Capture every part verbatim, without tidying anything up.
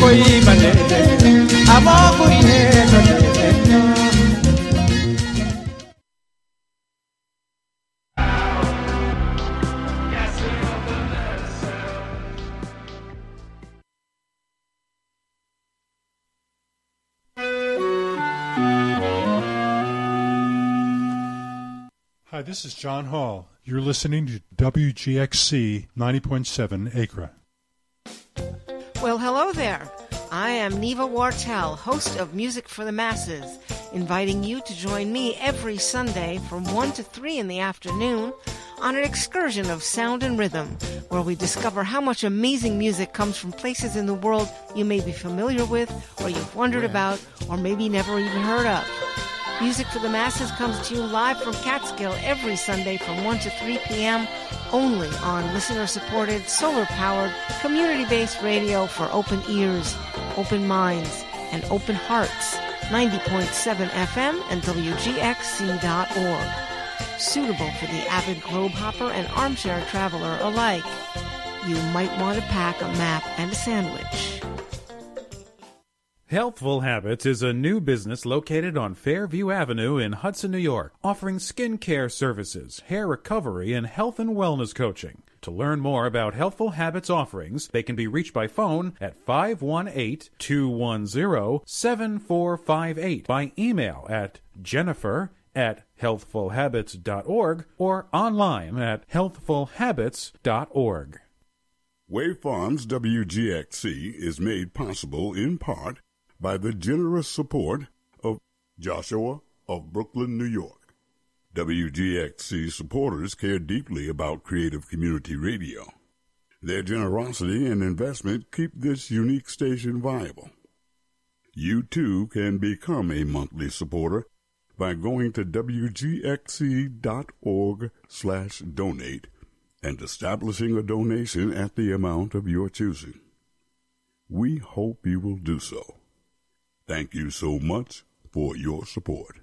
koi bane amo koi he Hi, this is John Hall. You're listening to W G X C ninety point seven Acra. Well, hello there. I am Neva Wartel, host of Music for the Masses, inviting you to join me every Sunday from one to three in the afternoon on an excursion of sound and rhythm, where we discover how much amazing music comes from places in the world you may be familiar with, or you've wondered about, or maybe never even heard of. Music for the Masses comes to you live from Catskill every Sunday from one to three p.m. only on listener-supported, solar-powered, community-based radio for open ears, open minds, and open hearts. ninety point seven F M and W G X C dot org. Suitable for the avid globe hopper and armchair traveler alike. You might want to pack a map and a sandwich. Healthful Habits is a new business located on Fairview Avenue in Hudson, New York, offering skin care services, hair recovery, and health and wellness coaching. To learn more about Healthful Habits offerings, they can be reached by phone at five one eight, two one zero, seven four five eight, by email at jennifer at healthful habits dot org or online at healthful habits dot org. Wave Farms W G X C is made possible in part by the generous support of Joshua of Brooklyn, New York. W G X C supporters care deeply about creative community radio. Their generosity and investment keep this unique station viable. You too can become a monthly supporter by going to W G X C dot org slash donate and establishing a donation at the amount of your choosing. We hope you will do so. Thank you so much for your support.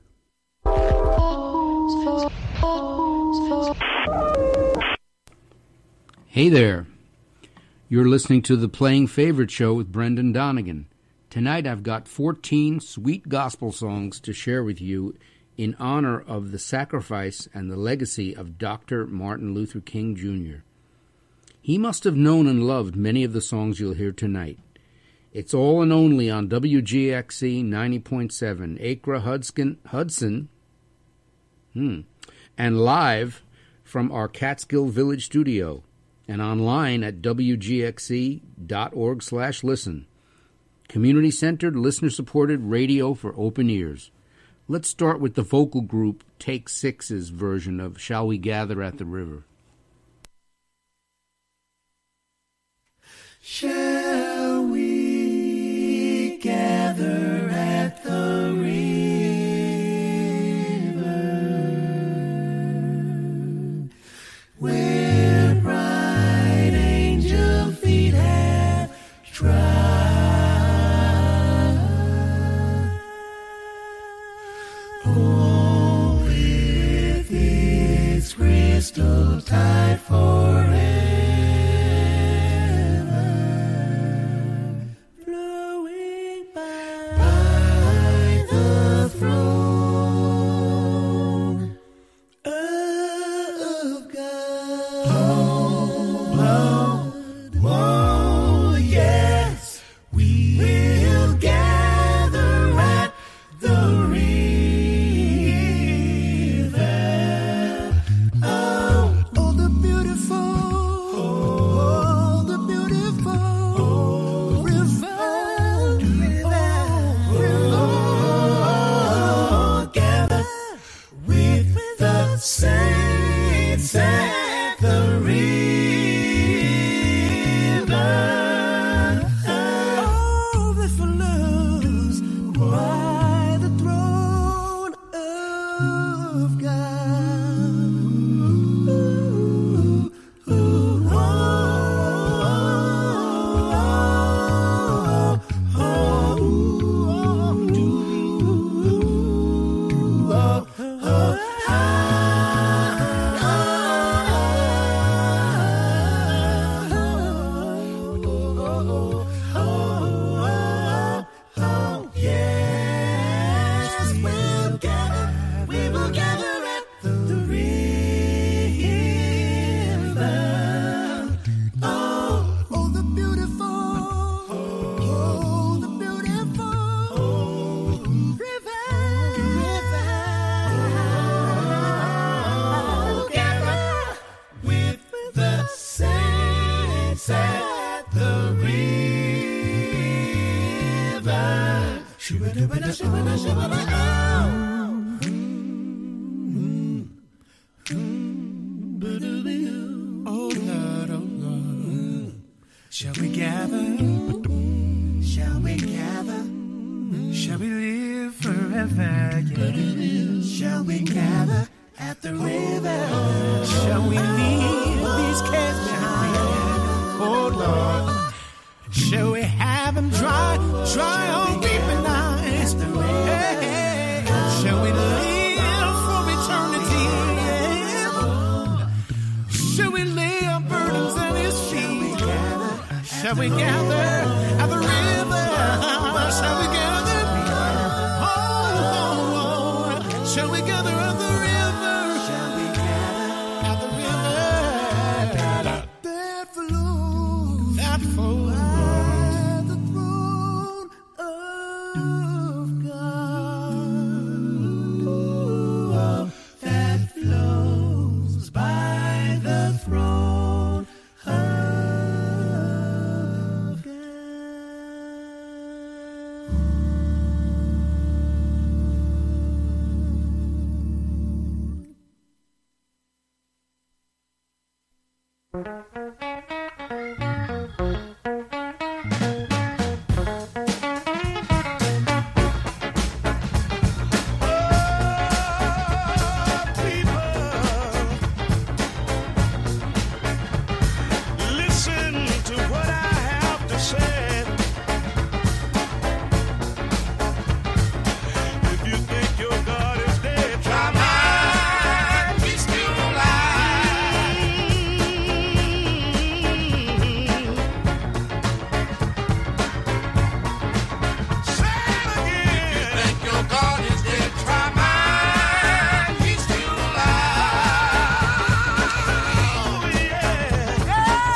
Hey there. You're listening to the Playing Favorite Show with Brendan Donegan. Tonight I've got fourteen sweet gospel songs to share with you in honor of the sacrifice and the legacy of Doctor Martin Luther King Junior He must have known and loved many of the songs you'll hear tonight. It's all and only on W G X C ninety point seven, Acra, Hudson, Hudson hmm, and live from our Catskill Village studio, and online at W G X C dot org slash listen. Community-centered, listener-supported radio for open ears. Let's start with the vocal group Take Six's version of Shall We Gather at the River. Shall we gather at the river, where bright angel feet have trod? Oh, with its crystal Oh Lord, oh Lord, shall we gather? Shall we gather? Shall we live forever? Yeah. Shall we gather at the river? Shall we leave these cares behind? Oh Lord, shall we have them dry, dry on weeping eyes? Hey, hey. Shall we live for eternity? Shall we lay our burdens at His feet? Shall we gather at the river? Shall we gather? Oh, oh, oh. Shall we gather at the river? Shall we gather at the river? That flows, that flows by the throne of God. That flows by the throne of God. Listen to what I have to say. If you think your God is dead, try mine. He's still alive. Say it again. If you think your God is dead, try mine. He's still alive. Oh yeah.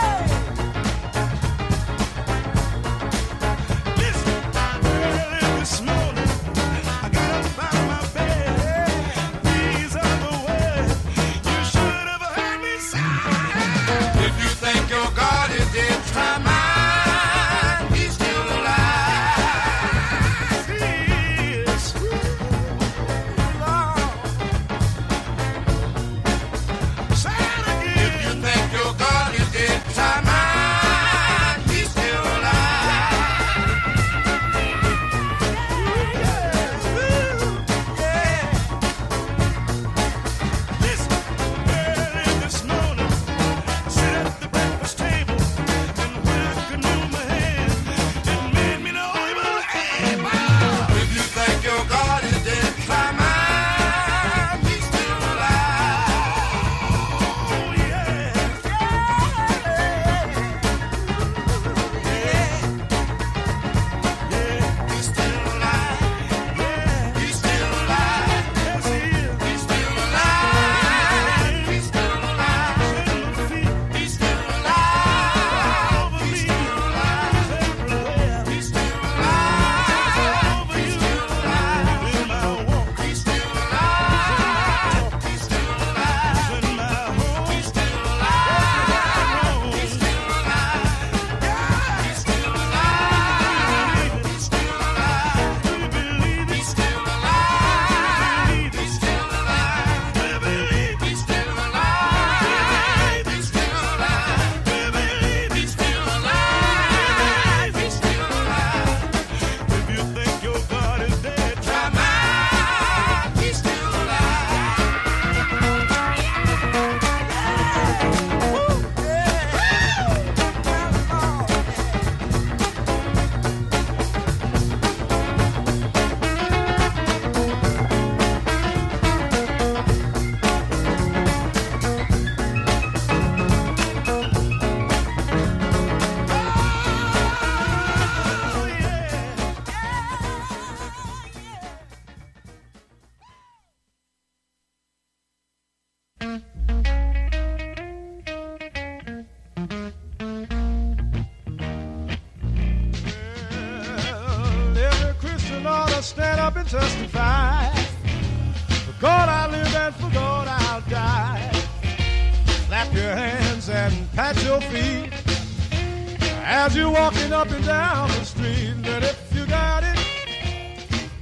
Listen, early this morning, I got up out of my bed. These are the words you should have heard me say. If you think your God is dead, try mine. He's still alive. He is. Lord. Say it again. If you think your God is dead, try mine. He's still alive. Listen, early this morning, sit at the breakfast table, and when I could move my hand, it made me know he was able. If you think your God is dead, try mine. He's still alive. Oh yeah. He's still alive. He's still alive. Yes, he is. He's still alive. He's still alive. He's still alive. He's still alive. He's still alive. He's still alive. In my walk. He's still alive. He's still alive. In my home. He's still alive. He's still alive. He's still alive. He's still alive. Do you believe he's still alive? He's still alive. Do you believe he's still alive? He's still alive. Do you believe he's still alive? He's still alive. If you think your God is dead, try mine. He's still alive. Woo, every Christian ought to stand up and testify. For God I live and for God I'll die. Clap your hands and pat your feet as you're walking up and down the street. And if you got it,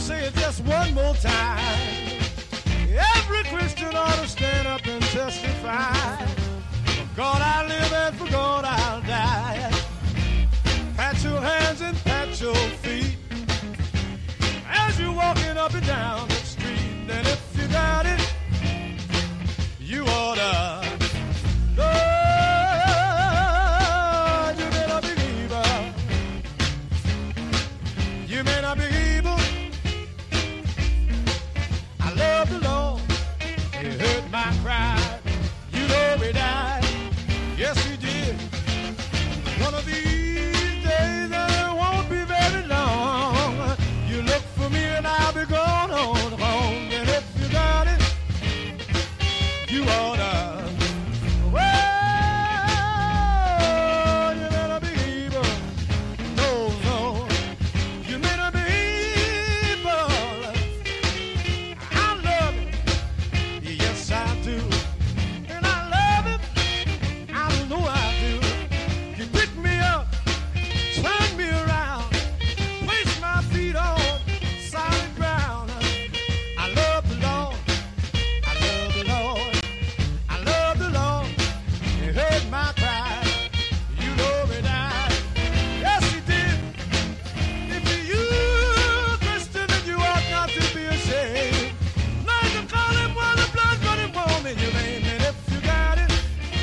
say it just one more time. Every Christian ought to stand up and testify. For God I live and for God I'll die. Pat your hands and pat your feet as you're walking up and down the street. And if you got it, you oughta know you may not be evil. You may not be evil. I love the Lord. He heard my cry. You know he died. Yes, he did. One of these days, and it won't be very long. You look for me and I'll be gone on home. And if you got it, you oughta. Well, you may not be evil. No, no. You may not be evil. I love it. Yes, I do. And I love it. I know I do. You pick me up, turn me around, place my feet on solid ground. I love the Lord. I love the Lord. I love the Lord. He heard my cry. You know he died. Yes, he did. If you Christian, then you ought not to be ashamed. Learn to call him while the blood's running warm in your veins. And if you got it,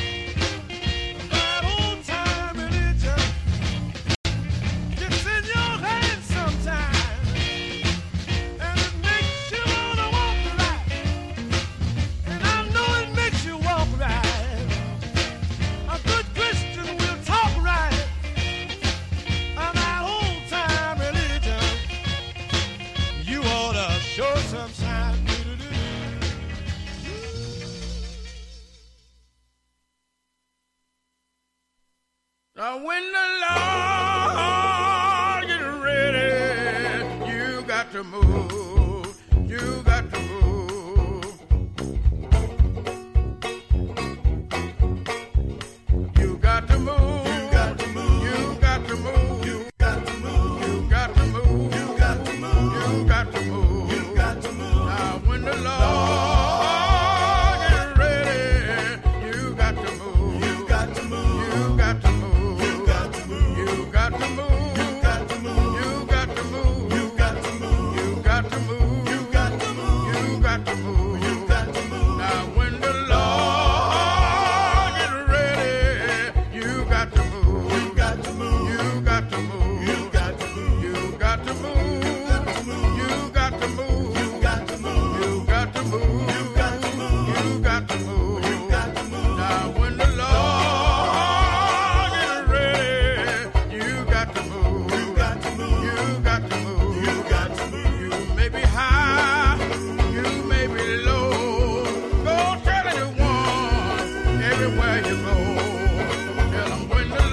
that old time religion gets in your head sometimes, and it makes you wanna walk right. And I know it makes you walk right. A good Christian will talk right. And that old time religion, you oughta show some sign. Now when the Lord get ready, you got to move. You got to move. You got to move. You got to move. You got to move. You got to move. You got to move. You got to move. You got to move. You got to move. Now when the Lord get ready, you got to move. You got to move. You got to move. You got to move. You got to move. You got to move. You got to move. You got to move. You got to move. You got to move. You got to move. You got to move. Now when the Lord get ready, you got to move. You got to move. You got to move. You got to move. You got to move. You got to move. You got to move. You got to move. You got to move. You got to move. You got to move. You got to move. Now when the Lord get ready, you got to move. You got to move. You got to move. You got to move. You may be high, you may be low. Go tell anyone everywhere you go. Tell them when the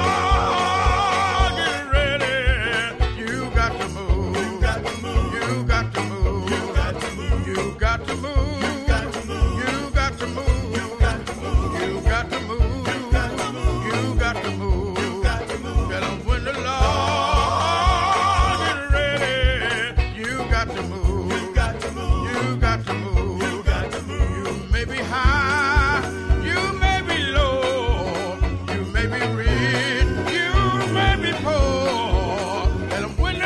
Lord get ready, you got to move. You got to move. You got to move. You got to move. You got to move. You got to move. You got to move. You got to move. You got to move. You got to move. You got to move. You got to move. Tell them when the Lord get ready, you got to move. You got to move. You got to move. You got to move. You may be high, you may be low, you may be rich, you may be poor. Tell them when the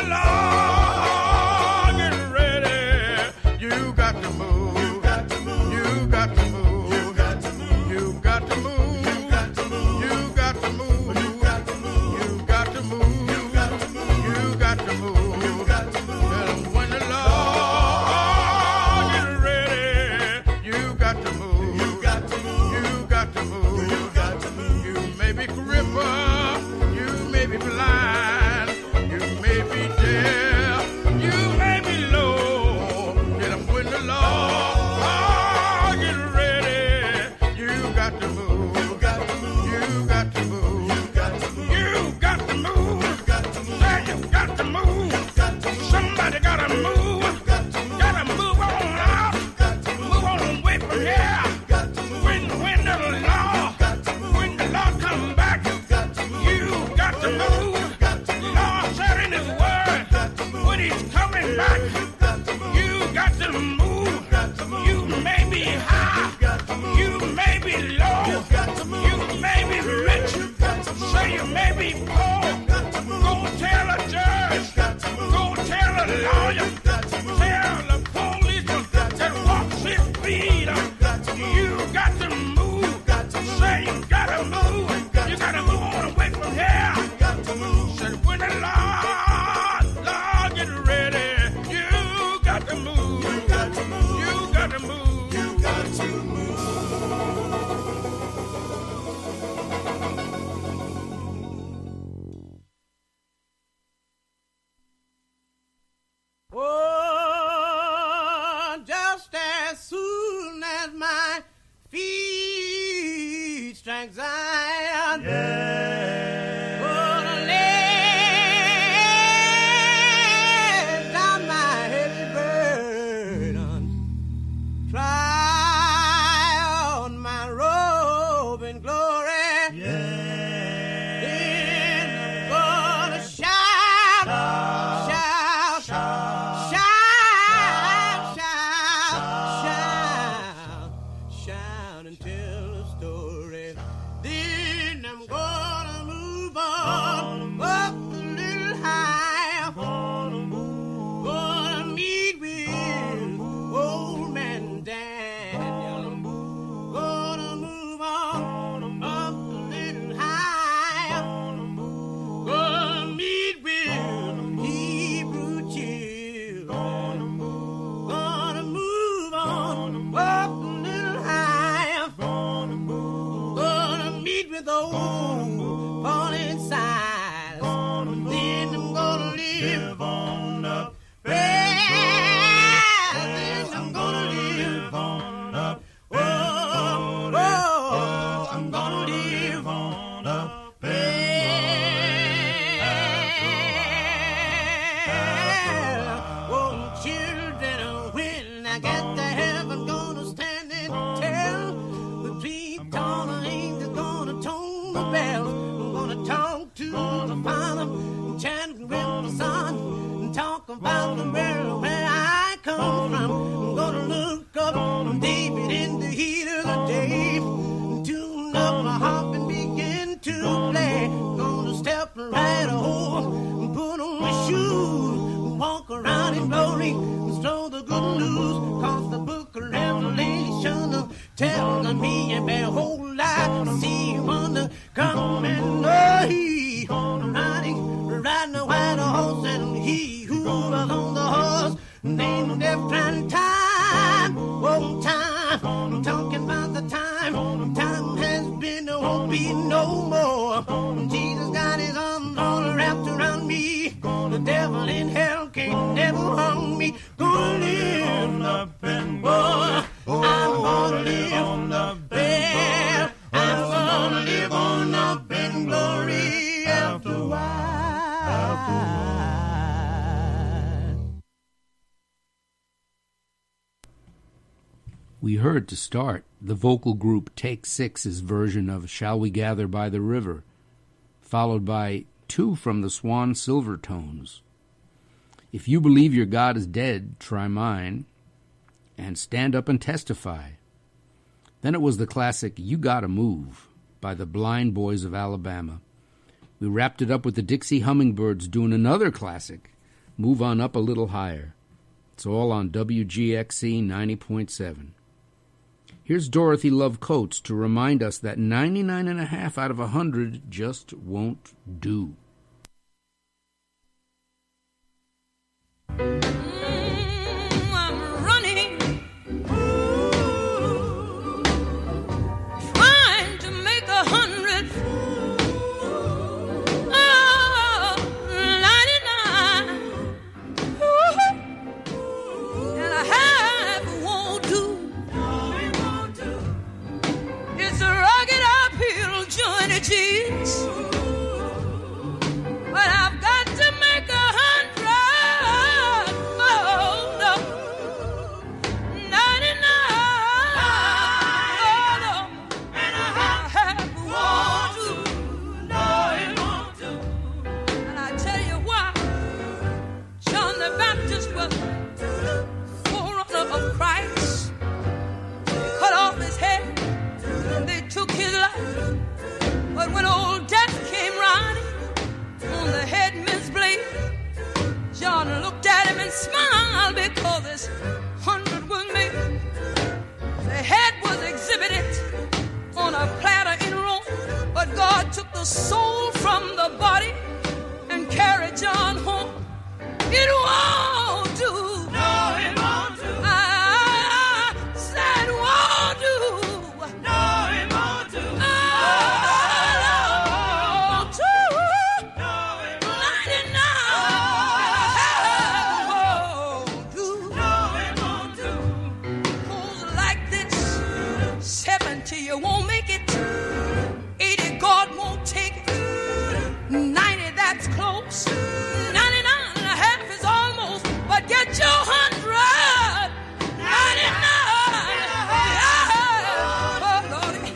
Lord get ready, you got to move. You got to move. You got to move. You got to move. You got to move. You got to move. You got to move. You got to move. You got to move. You got to move. You got to move. You got to move. Tell them when the Lord get ready, you got to move. You got to move. You got to move. You got to move. You may be crippled. You may be blind. You may be deaf. You may be low. Tell them when the Lord get ready, you got to move. You got to move. You got to move. You got to move. You got to move. You got to move. Say you got to move. You got to move. Somebody gotta move. You got to move. Gotta move on out. You got to move. Move on away from here. You got to move. When when the Lord, when the Lord come back, you got to move. baby boy. Go tell a judge. Go tell a lawyer. Tell the police that walk six feet. You got to move. Say you gotta move. You gotta move on away from here. Said when the Lord, Lord get ready, you got to move. You got to move. You got to move. You got to move. Oh, just as soon as my feet strike Zion, yeah. Gonna lay down my heavy burden, try on my robe in glory, yeah. Then I'm gonna shout, shout, shout, shout, shout, shout, shout and tell a story. Then I'm gonna move on up a little higher. Gonna move, gonna meet with old man Daniel. Gonna move on up a little higher. Gonna meet with Hebrew children. Gonna move on up a little higher. Gonna meet with old Paul and Silas. Then I'm gonna live on up. Then I'm gonna live on up. Oh, oh, I'm gonna live on up. Oh, children, when I get to heaven, gonna stand and tell the three tall angels, gonna tone the bells. I'm gonna talk to the Father, chant with the Son, and talk about the world where I come from. I'm gonna look up on David in the heat of the day, tune up my harp and begin to play. Gonna step right home, put on my shoes, walk around in glory, throw the good news, cause the book of Revelation tells me and behold I see wonder coming. Oh, he riding, riding a white horse, and he who was on the horse named death and time. Oh, time, I'm talking about the time. Time has been, there won't be no more. Jesus got his arms all wrapped around me. The devil in hell can't never harm me. Gonna live up and boy, I'm gonna live on the bed. I'm gonna live on up in glory after a while. We heard to start the vocal group Take Six's version of Shall We Gather by the River, followed by two from the Swan Silvertones. If you believe your God is dead, try mine, and Stand Up and Testify. Then it was the classic You Gotta Move by the Blind Boys of Alabama. We wrapped it up with the Dixie Hummingbirds doing another classic, Move On Up a Little Higher. It's all on W G X C ninety point seven. Here's Dorothy Love Coates to remind us that ninety-nine and a half out of one hundred just won't do. Mm, I'm running, trying to make a hundred. Oh, ninety-nine, and a half won't do. It's a rugged uphill journey, cheese. But I've got to make a hundred. Oh, no. ninety-nine. Oh, no. And a half won't do. No, it won't do. And I tell you why. John the Baptist was forerunner of Christ. They cut off his head and they took his life. But when old smile because this hundred was made. The head was exhibited on a platter in Rome, but God took the soul from the body and carried John home. It won't do. No, it won't do. I said won't do. No, it won't do. I won't do. No, it won't do. No, it won't do. Goes like this. Seventy, you won't make it. Eighty, God won't take it. Ninety, that's close. Ninety-nine and a half is almost, but get your hundred. Ninety-nine. Yeah. Oh, Lordy.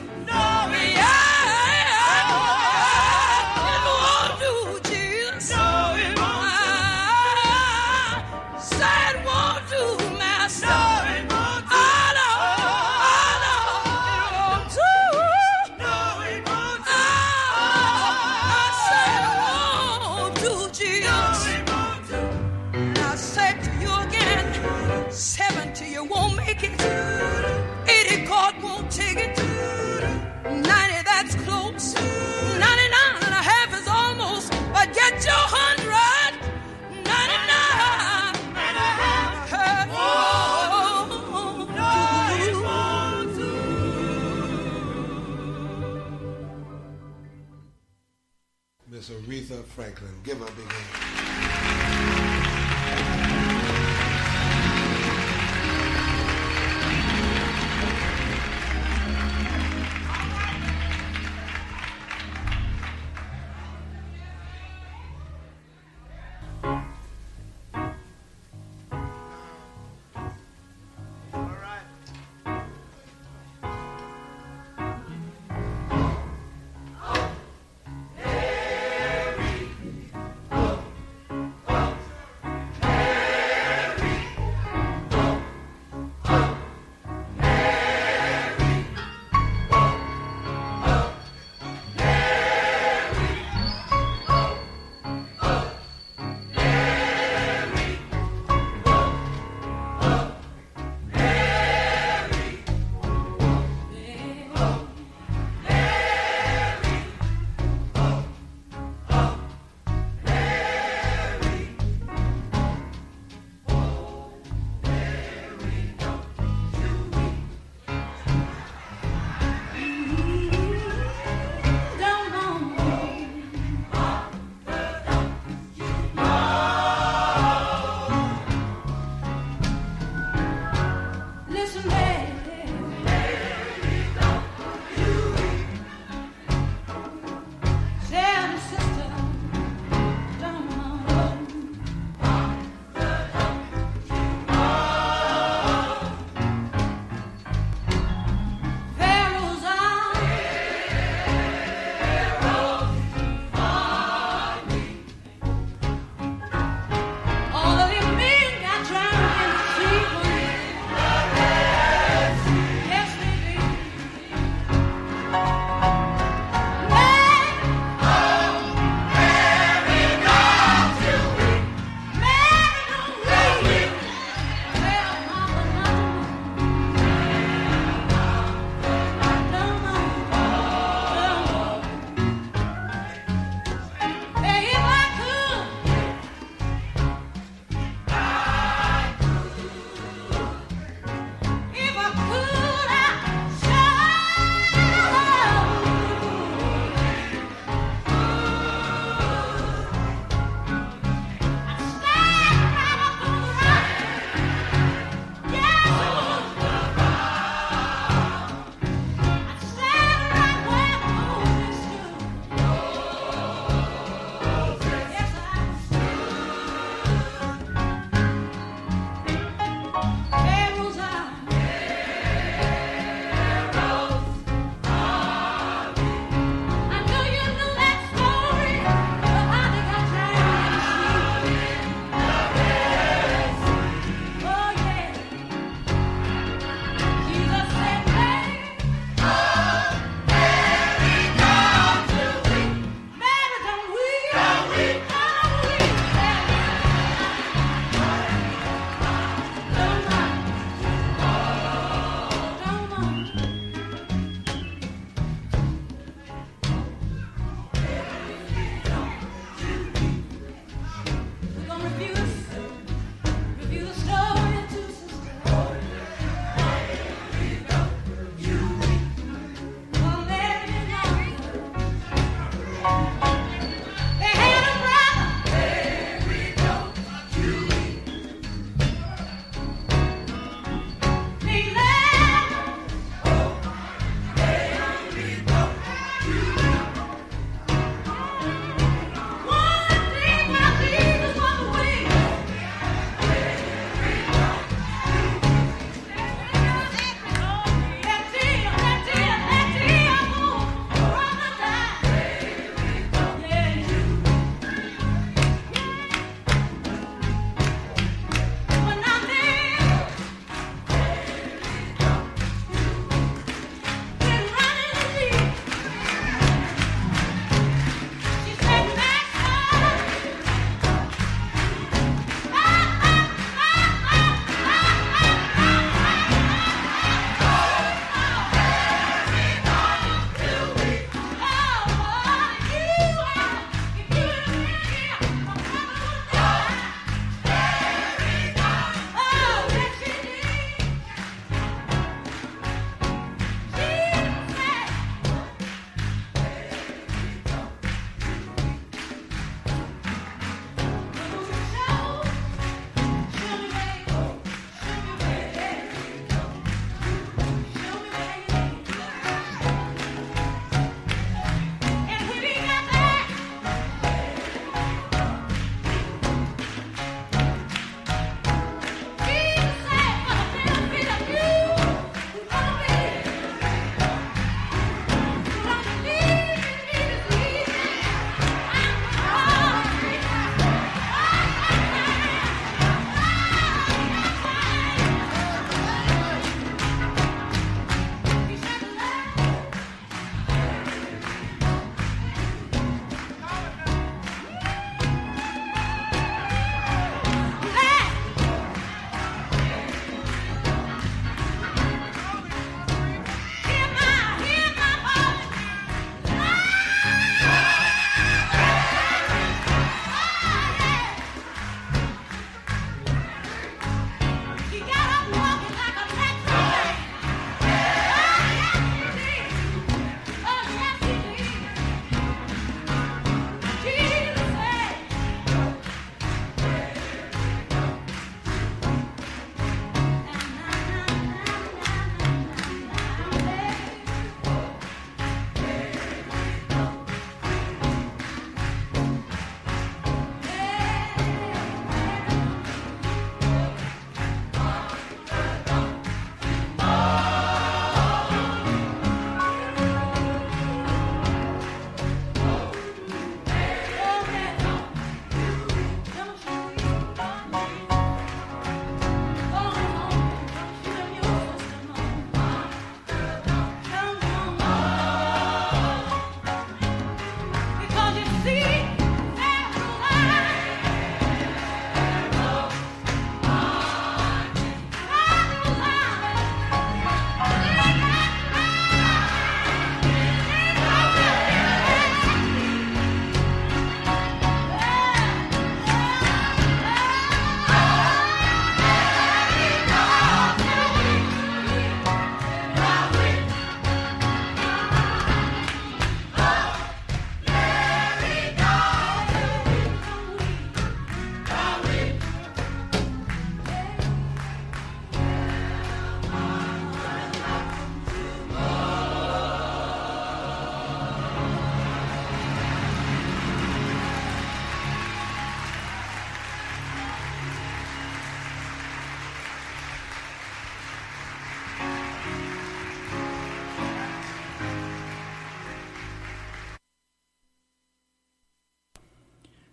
Yeah. It won't do, Jesus. No, it won't do. I said it won't do, Master. No, it won't do. I know. I know. It won't do. No, it won't do. I said it won't do, Jesus. And I said to you again, seventy, you won't make it. Eighty, God won't take it. Ninety, that's close. Ninety-nine and a half is almost, but get your hundred. Ninety-nine and a half won't do. Miss Aretha Franklin. Give her a big hand.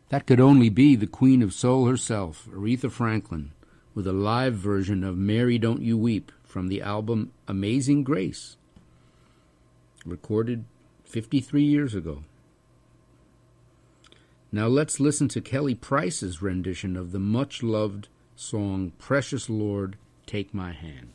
That could only be the Queen of Soul herself, Aretha Franklin, with a live version of Mary Don't You Weep from the album Amazing Grace, recorded fifty-three years ago. Now let's listen to Kelly Price's rendition of the much-loved song Precious Lord, Take My Hand.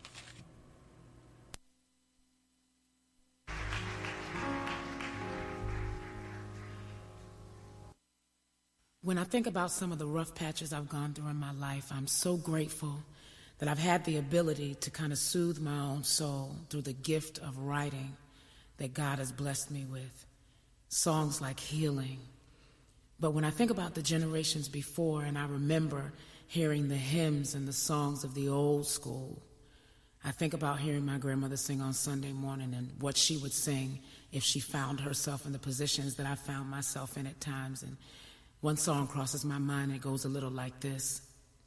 When I think about some of the rough patches I've gone through in my life, I'm so grateful that I've had the ability to kind of soothe my own soul through the gift of writing that God has blessed me with. Songs like Healing. But when I think about the generations before, and I remember hearing the hymns and the songs of the old school, I think about hearing my grandmother sing on Sunday morning and what she would sing if she found herself in the positions that I found myself in at times. And one song crosses my mind, and it goes a little like this.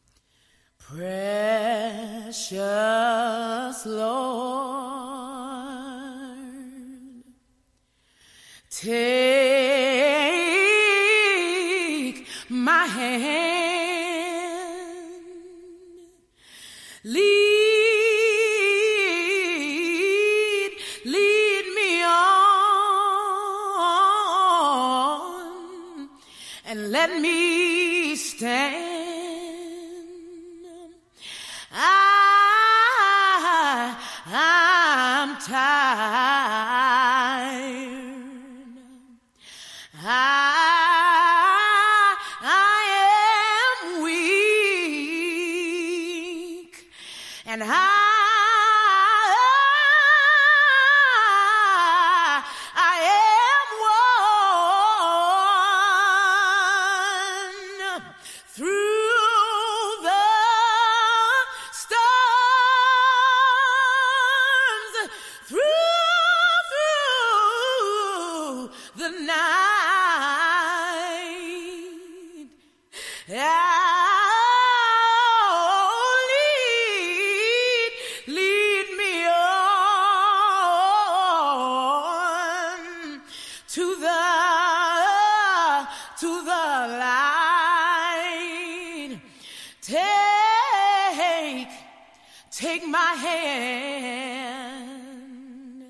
Precious Lord, take my hand, lead, lead me on, and let me stand. I, I'm tired. I, I am weak, and I, I am one through the storms, through, through the night. Oh, lead, lead me on to the, to the light. Take, take my hand.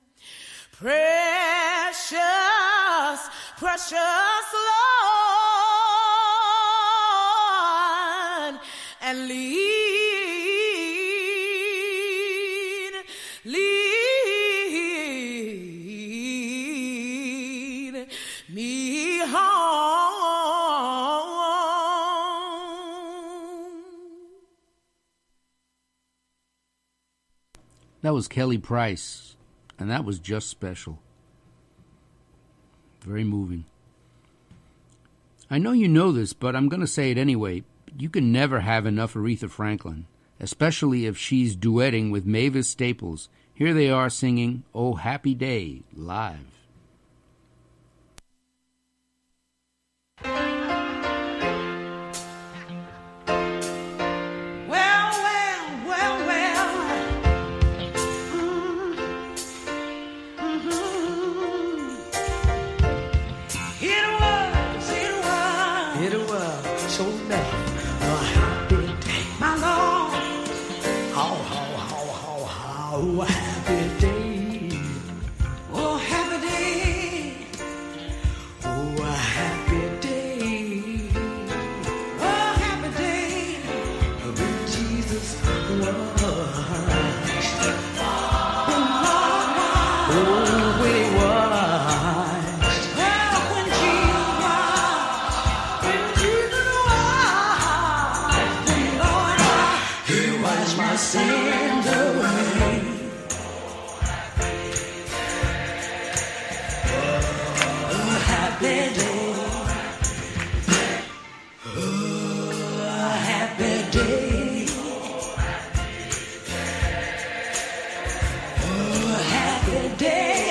Precious, precious Lord, and lead, lead me home. That was Kelly Price, and that was Just Special. Very moving. I know you know this, but I'm going to say it anyway. You can never have enough Aretha Franklin, especially if she's duetting with Mavis Staples. Here they are singing Oh Happy Day live. Well, well, well, well. Mm, mhm. It was, it was, it was so bad. A happy day, my Lord. How, how, how, how, how happy day. Oh, happy day. Oh, a happy day. Oh, happy day. When Jesus was. Oh, when he was. Well, when Jesus was. When Jesus was. When Lord was. He washed my sins away. Oh, happy day. Oh, happy day. Oh, happy day.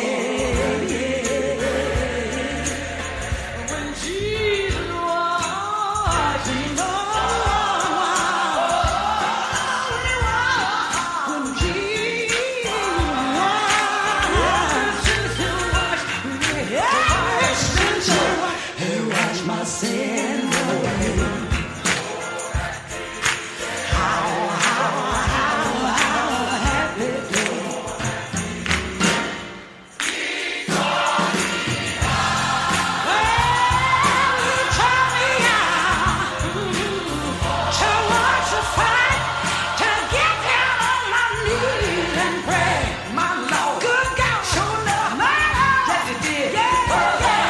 When Jesus was, when Lord was, when he was, when Jesus was, yes, since he was, sins away. How, how, how, how happy day. Well, he taught me how to watch the fight, to get down on my knees and pray. My Lord, good God, sure enough, my Lord, yes he did. Yeah, yeah, yeah.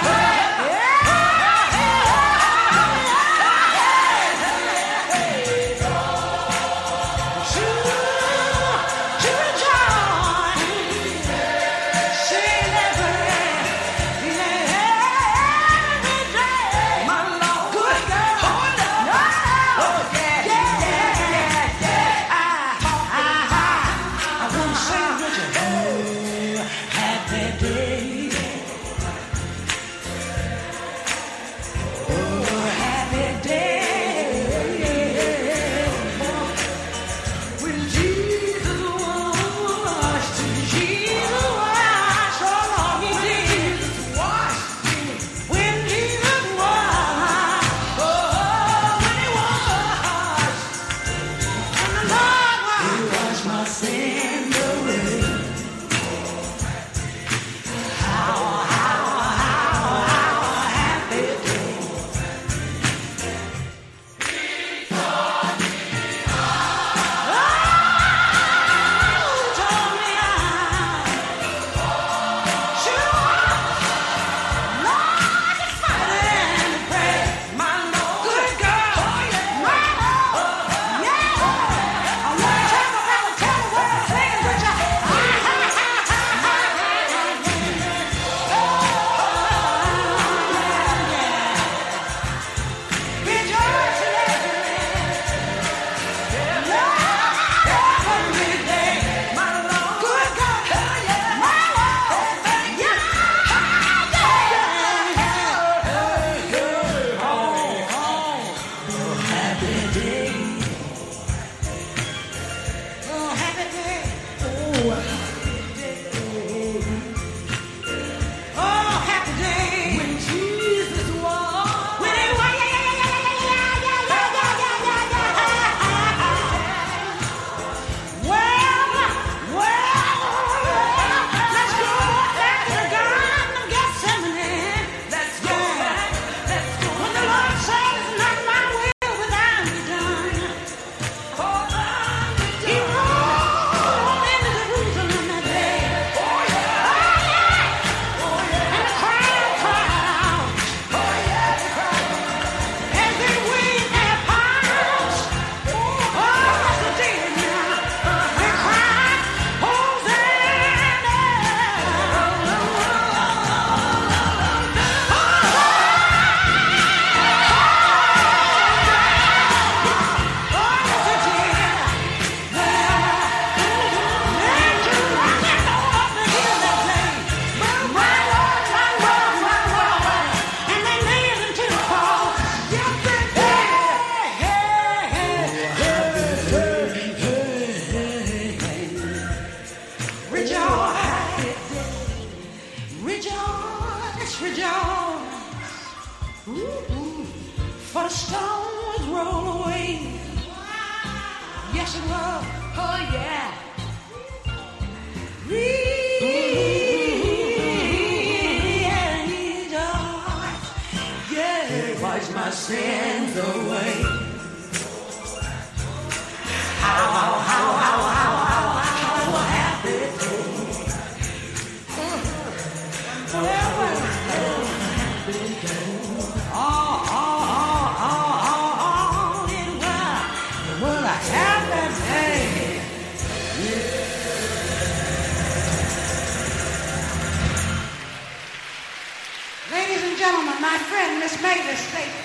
Ladies and gentlemen, my friend Miss Mavis Staples.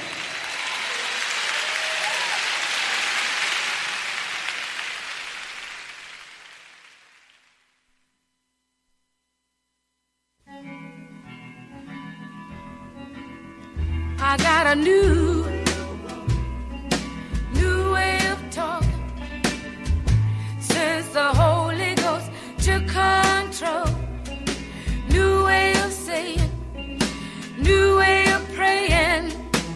I got a new, new way of talking since the Holy Ghost took control. New way of saying, new way of praying,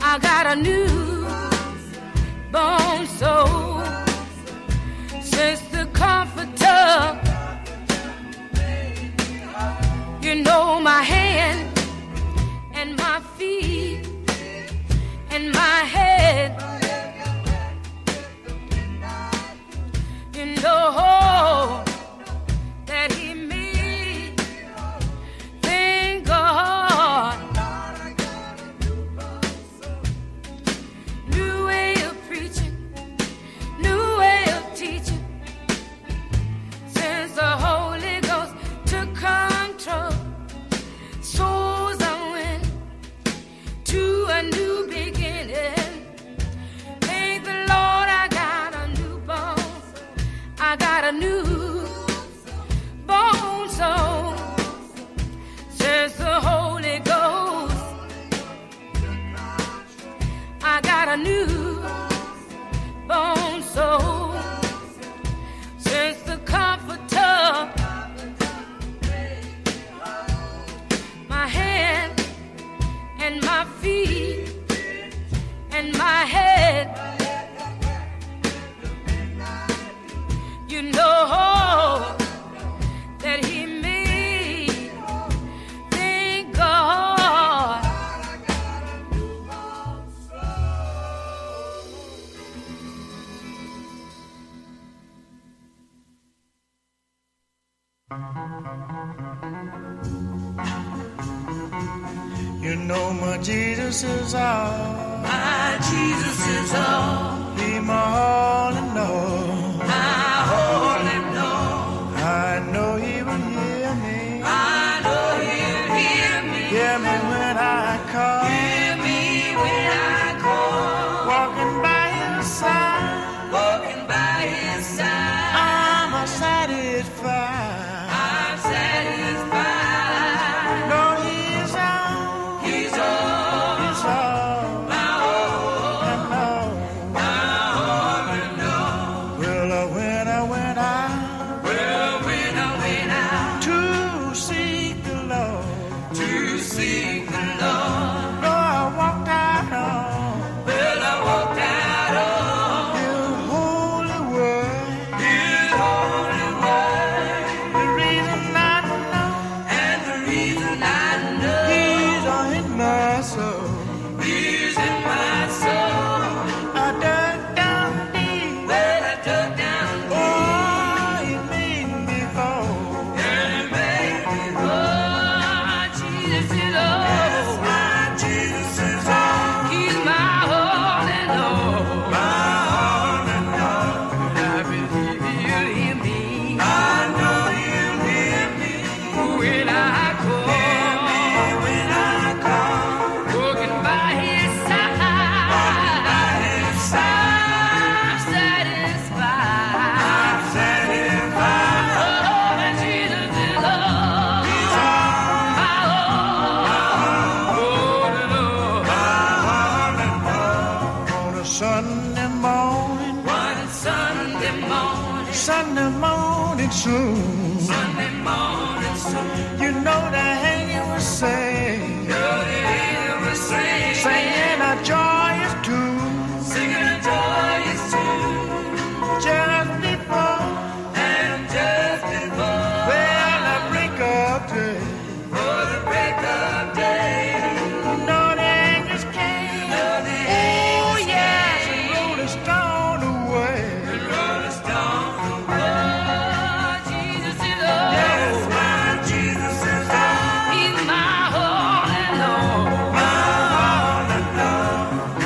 I got a new bone soul since the comforter. You know my hand and my feet and my head. You know that he made. Thank God. New way of preaching, new way of teaching. Since the Holy Ghost took control, souls are winning to a new beginning. Thank the Lord, I got a new bone. I got a new bone soul. Since the Holy Ghost, I got a new bone soul. Since the Comforter, my hand and my feet and my head. You know that he made. Thank God. You know my Jesus is all. My Jesus is all. He my all in all. My all in all. I know he will hear me. I know he'll hear me. Hear me when I call. Hear me when I call. Walking by his side. Walking by his side. I'm a satisfied. I'm satisfied. No, he's all. He's all. He's all. My all. And all. My all and all. Well, uh, when I went out Well, when I went out to seek the Lord, to seek the Lord, no, I walked out on well, I walked out on His holy word. His holy word. The reason I know And the reason I know He's all in my soul. He's in my soul. I dug down deep. Well, I dug down deep Oh, He made me whole. and it made me whole. Jesus is all. My Jesus is all. He's my all and all. My all and all. I believe he'll hear me I know He'll hear me when I call. when I call. Walking by his side. By His side, I'm satisfied. I'm satisfied. Oh, and Jesus is all. He's all. My all. Oh, the Lord. My all and all. On a Sunday morning, One Sunday morning, Sunday morning soon. Sunday morning, soon. You know the hanging was saying, They were singing, singing a joyous tune. singing a joyous tune. Just before, And just before, well, the break of day. for the break of day, You know the angels came. Oh yes, and rolled a stone away. roll a stone. Oh, Jesus is all. Yes, my Jesus is all. He's my all and all. My all and all.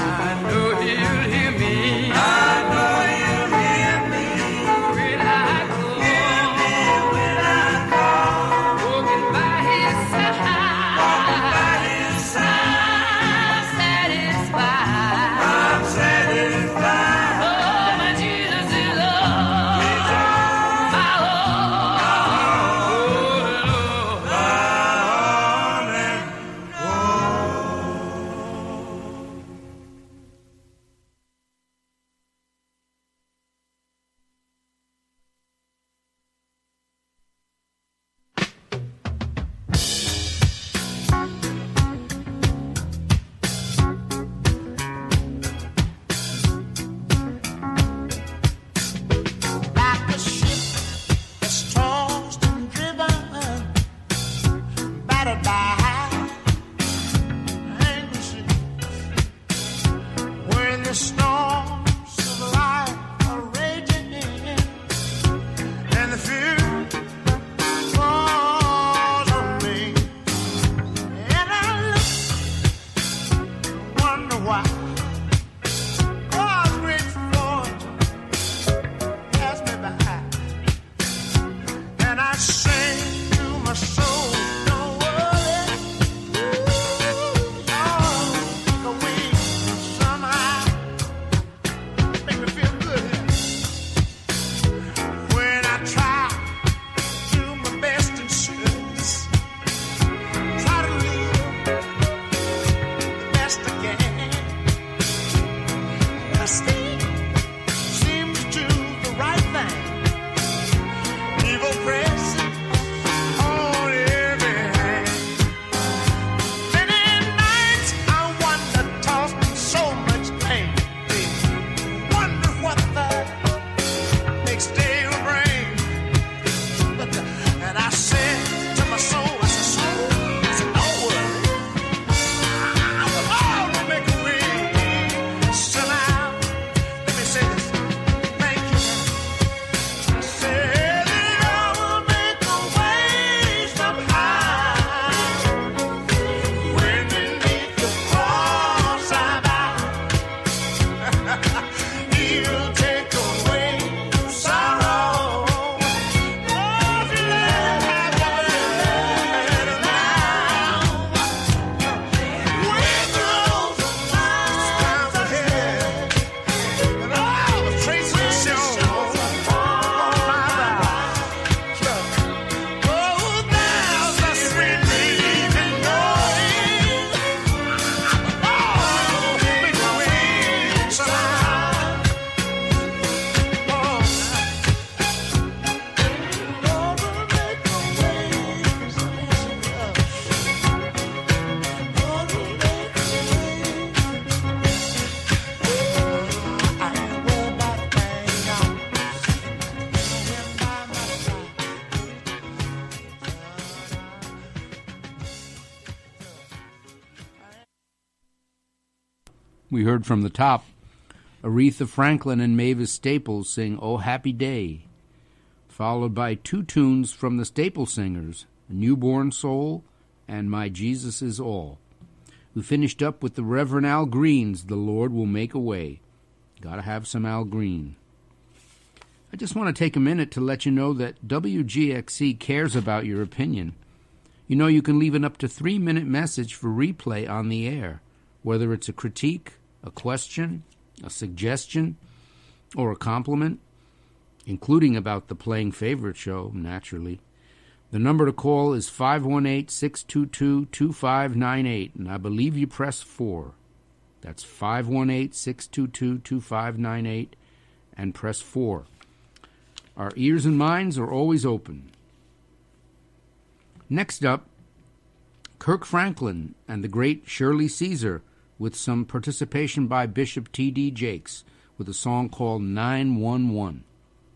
We heard from the top Aretha Franklin and Mavis Staples sing Oh Happy Day, followed by two tunes from the Staple Singers, Newborn Soul and My Jesus Is All. We finished up with the Reverend Al Green's The Lord Will Make a Way. Gotta have some Al Green. I just want to take a minute to let you know that W G X C cares about your opinion. You know, you can leave an up to three-minute message for replay on the air, whether it's a critique, a question, a suggestion, or a compliment, including about the Playing Favorite show, naturally. The number to call is five one eight, six two two, two five nine eight, and I believe you press four. That's five one eight, six two two, two five nine eight, and press four. Our ears and minds are always open. Next up, Kirk Franklin and the great Shirley Caesar with some participation by Bishop T D Jakes with a song called nine one one.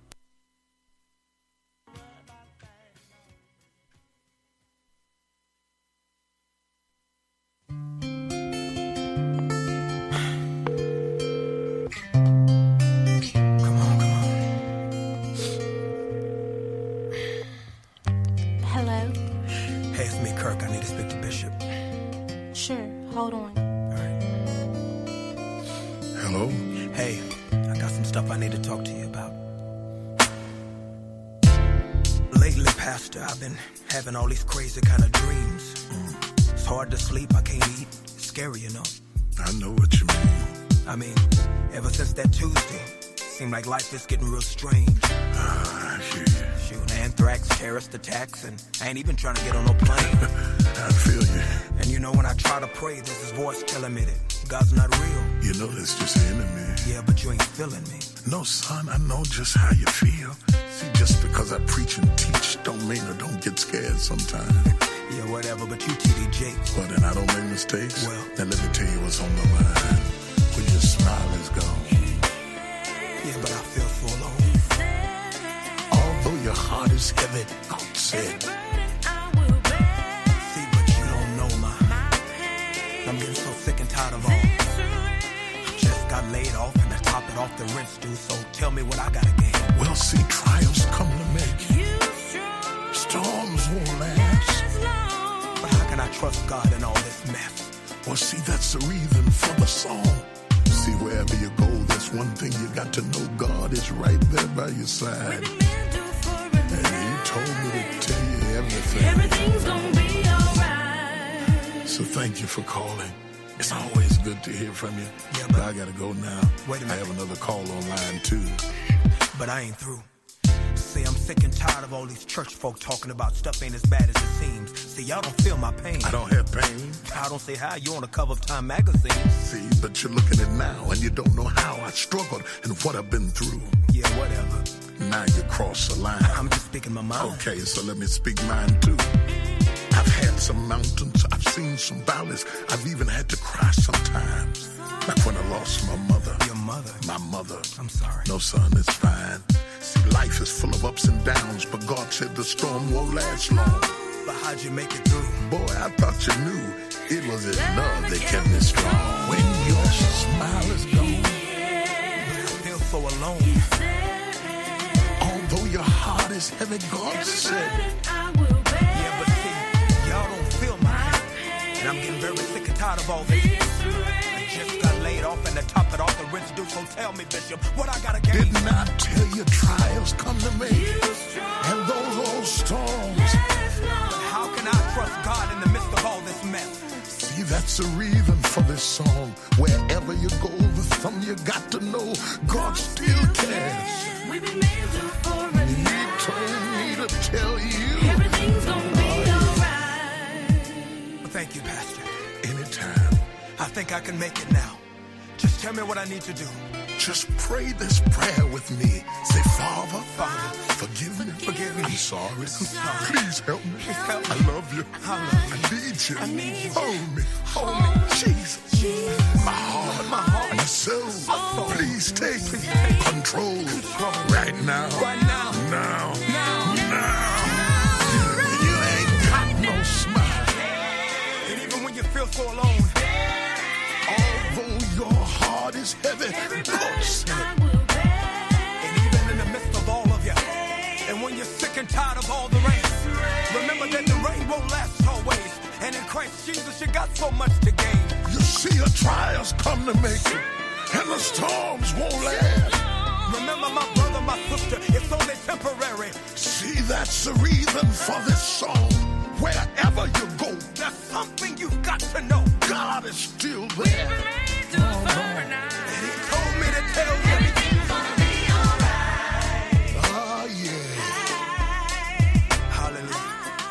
Hold on. All right. Hello? Hey, I got some stuff I need to talk to you about. Lately, Pastor, I've been having all these crazy kind of dreams. Mm. It's hard to sleep, I can't eat. It's scary, you know. I know what you mean. I mean, ever since that Tuesday, seemed like life is getting real strange. Ah, I hear you. Shoot, anthrax, terrorist attacks, and I ain't even trying to get on no plane. I feel you. And you know, when I try to pray, there's this voice telling me that God's not real. You know that's just the enemy. Yeah, but you ain't feeling me. No, son, I know just how you feel. See, just because I preach and teach don't mean I don't get scared sometimes. Yeah, whatever, but you T D Jakes. Well, then I don't make mistakes. Well, then let me tell you what's on my mind. When your smile is gone. Yeah, but I feel so alone. Although your heart is heavy, God said. See, but you don't know my. I'm getting so sick and tired of all. Just got laid off and I top it off the rinse, dude. So tell me what I gotta gain. Well, see, trials come to make you. Storms won't last. But how can I trust God in all this mess? Well, see, that's the reason for the song. See, wherever you go, there's one thing you got to know. God is right there by your side. And he told me to tell you everything. Everything's gonna be alright. So thank you for calling. It's always good to hear from you. Yeah, but I gotta go now. Wait a minute. I have another call online too. But I ain't through. See, I'm sick and tired of all these church folk talking about stuff ain't as bad as it seems. See, y'all don't feel my pain. I don't have pain. I don't say how. You on the cover of Time magazine. See, but you're looking at now and you don't know how I struggled and what I've been through. Yeah, whatever. Now you cross the line. I'm just speaking my mind. Okay, so let me speak mine too. I've had some mountains, I've seen some valleys, I've even had to cry sometimes. Like when I lost my mother. Your mother? My mother. I'm sorry. No, son, it's fine. See, life is full of ups and downs, but God said the storm won't last long. But how'd you make it through? Boy, I thought you knew it was his love that kept me strong. When your smile is gone, I feel so alone. Although your heart is heavy, God said. Yeah, but see, y'all don't feel my pain. And I'm getting very sick and tired of all this. I just got laid off and to top it off the rinse do. So tell me, Bishop, what I gotta gain? Didn't I tell you trials come to me? And those old storms. How can I trust God in the midst of all this mess? See, that's the reason for this song. Wherever you go, the something you got to know, God still cares. We've been made to for a He told me to tell you. Everything's gonna be alright. Well, thank you, Pastor. Anytime. I think I can make it now. Just tell me what I need to do. Just pray this prayer with me. Say, Father, Father, forgive me. Forgive me. I'm sorry. I'm sorry. Please help me. Please help me. I love you. I love you. I need you. I need you. Hold me. Hold Hold me. me. Jesus. Jesus. My heart. My heart. My soul. My soul. Please take Please take control. control. Right now. Right now. Now. Now. Now. You ain't got no smile. And even when you feel so alone, Although your got so much to gain. You see, the trials come to make it, and the storms won't last. Remember, my brother, my sister, it's only temporary. See, that's the reason for this song. Wherever you go, there's something you've got to know. God is still there. Oh, and he told me to tell you everything's gonna be alright. Oh, yeah. Hallelujah.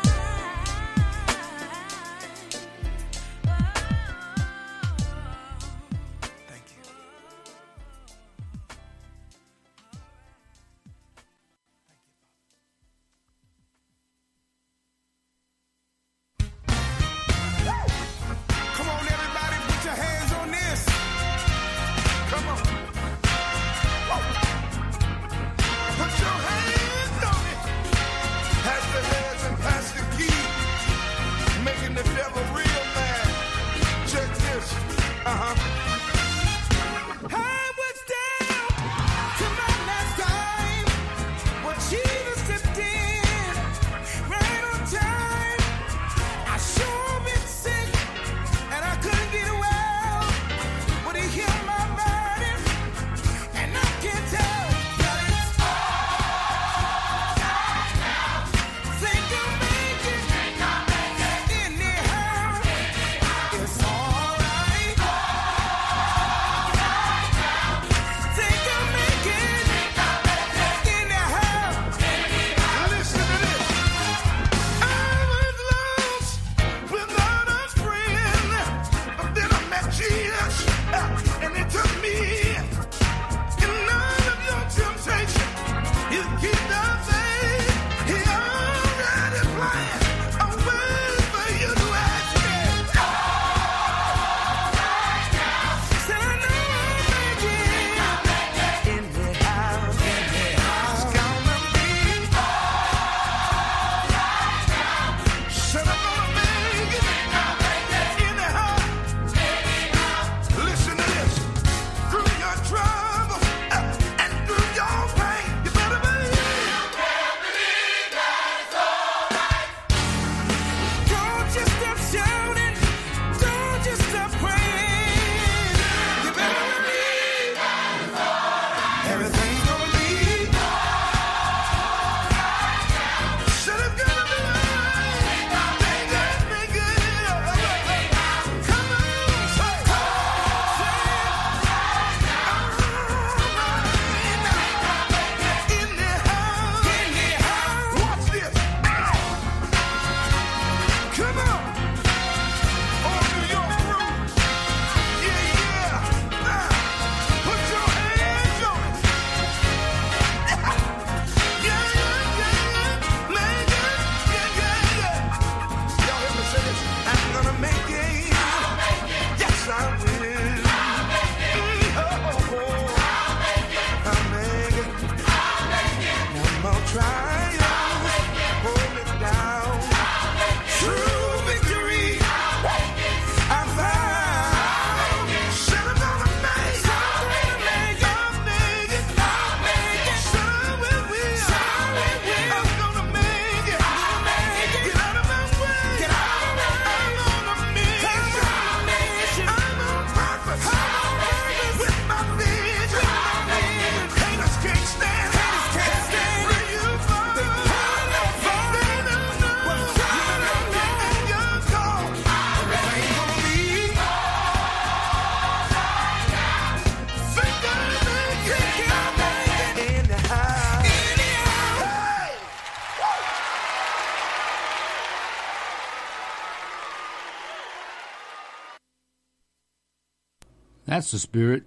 That's the spirit.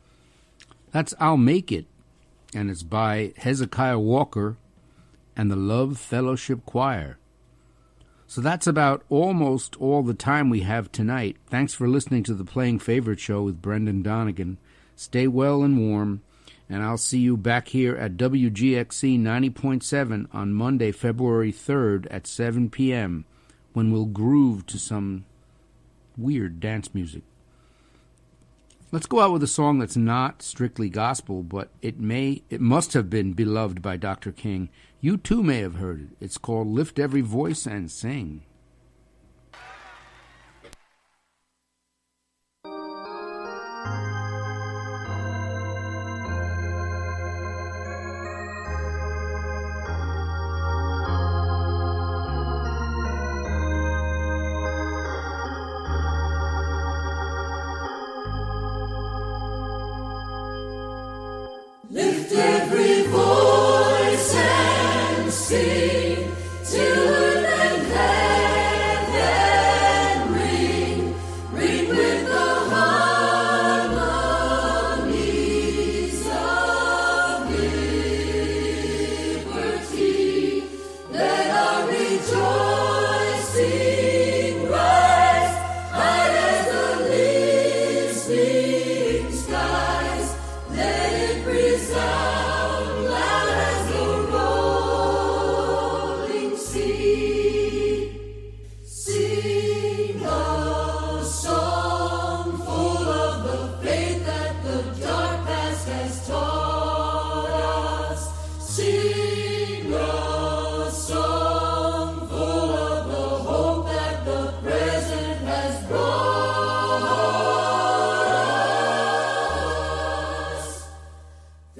That's I'll Make It, and it's by Hezekiah Walker and the Love Fellowship Choir. So that's about almost all the time we have tonight. Thanks for listening to the Playing Favorite Show with Brendan Donegan. Stay well and warm, and I'll see you back here at W G X C ninety point seven on Monday, February third at seven p.m., when we'll groove to some weird dance music. Let's go out with a song that's not strictly gospel, but it may, it must have been beloved by Doctor King. You too may have heard it. It's called Lift Every Voice and Sing.